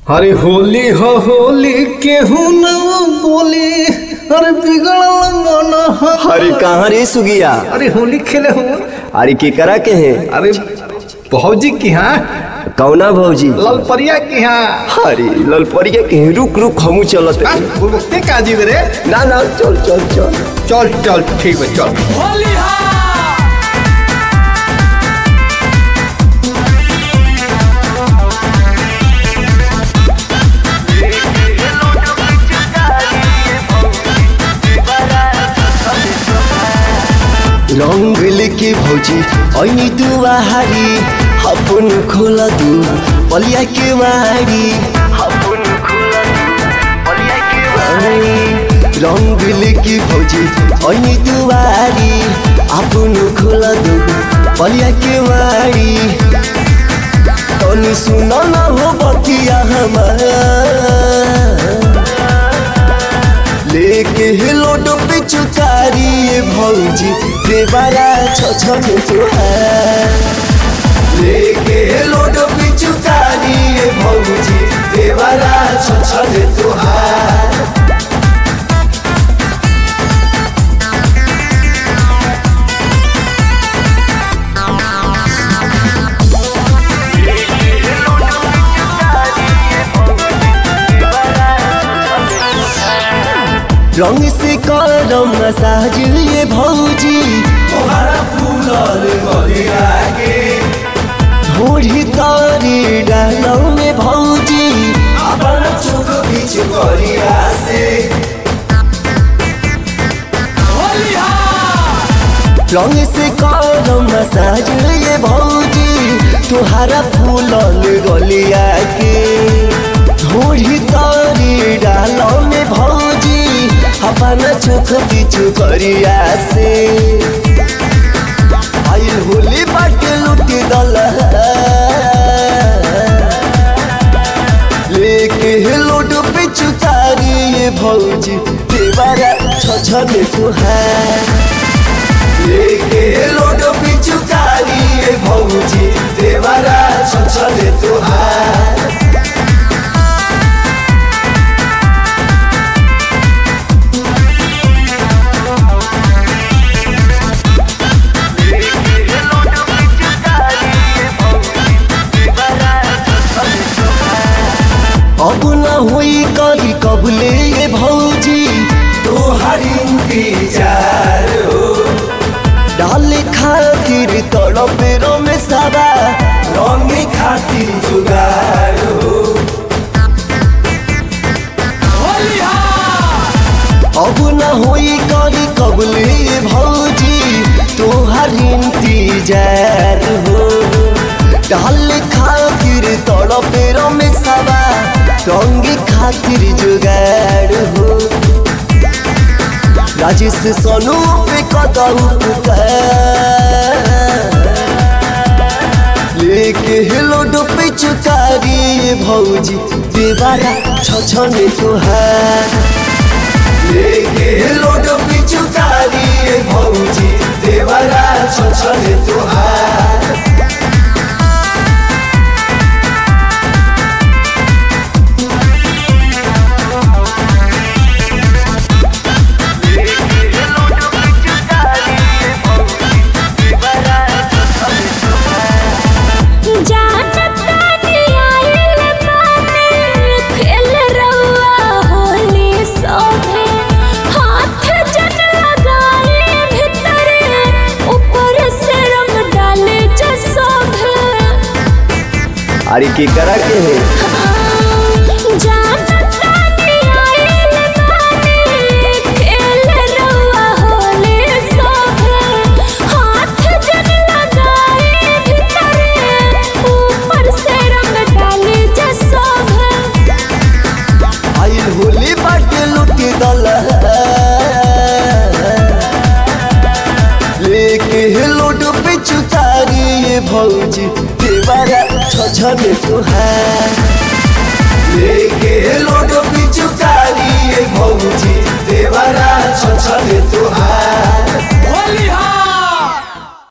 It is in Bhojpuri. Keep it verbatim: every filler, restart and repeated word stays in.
अरे होली हो होली केहू न बोली, अरे बिगड़ल मन। अरे कहाँ रे सुगिया? अरे होली खेले हो। अरे के करा के है? अरे भौजी की हाँ। कौना भौजी? ललपरिया की हाँ। अरे ललपरिया के है, रुक रुक हमू चलत है। बोलते का जी रे? ना ना चल चल चल चल चल ठीक है चल। होली रंग लेके भौजी ऐनी दुआरी, अपन खोला दू पलिया के मारी, अपन खोला दू पलिया के मारी। रंग लेके भौजी ऐनी दुआरी, अपन खोला दू पलिया के मारी। तनी सुनो ना हो बतिया हमारा, लेके लोड पे चुकारी भौजी देवारा छछन तुहार। लेके लोड पे चुकारी भौजी देवारा छछन तुहार। रंग से करम मसाज ये भौजी, तुम्हारा फूलल गलिया के ढोढ़ी तारी डालो में भौजी, अपन चुक बीच गलिया से। रंग से करम मसाज ये भौजी, तुम्हारा फूलल गलिया के ढोढ़ी तारी डालो में भौजी, अपना चोख पीछू करिया से। आइल होली बाटे लुटी दल, लेके लोड पीछू तारी भौजी देवारा छछन तुहार। लेके लोड पीछू तारी भौजी देवारा छछन तुहार। अब न हुई कही कबले ये भौजी तोहारी इंतजार हो, डाले खातिर तड़पे में सारा रंग खातिर जुगार हो। अब न हुई कही कबले ये भौजी तोहारी इंतजार हो, डाले खातिर तड़पे में सारा रंग खातिर जुगाड़ हो। राजेश सोनू पे कदम लेके लोड पे चुकारी भौजी देवारा छछन तुहार। लेके लोड पे चुकारी भौजी देवारा छछन तुहार। अरे के करा के है? आइल होली बाटे लुटी दल, लेके लोड पे चुतारी भौजी देवारा छछन तुहार। लेके लोड पे चुतारी भौजी देवारा छछन तुहार। होली हा।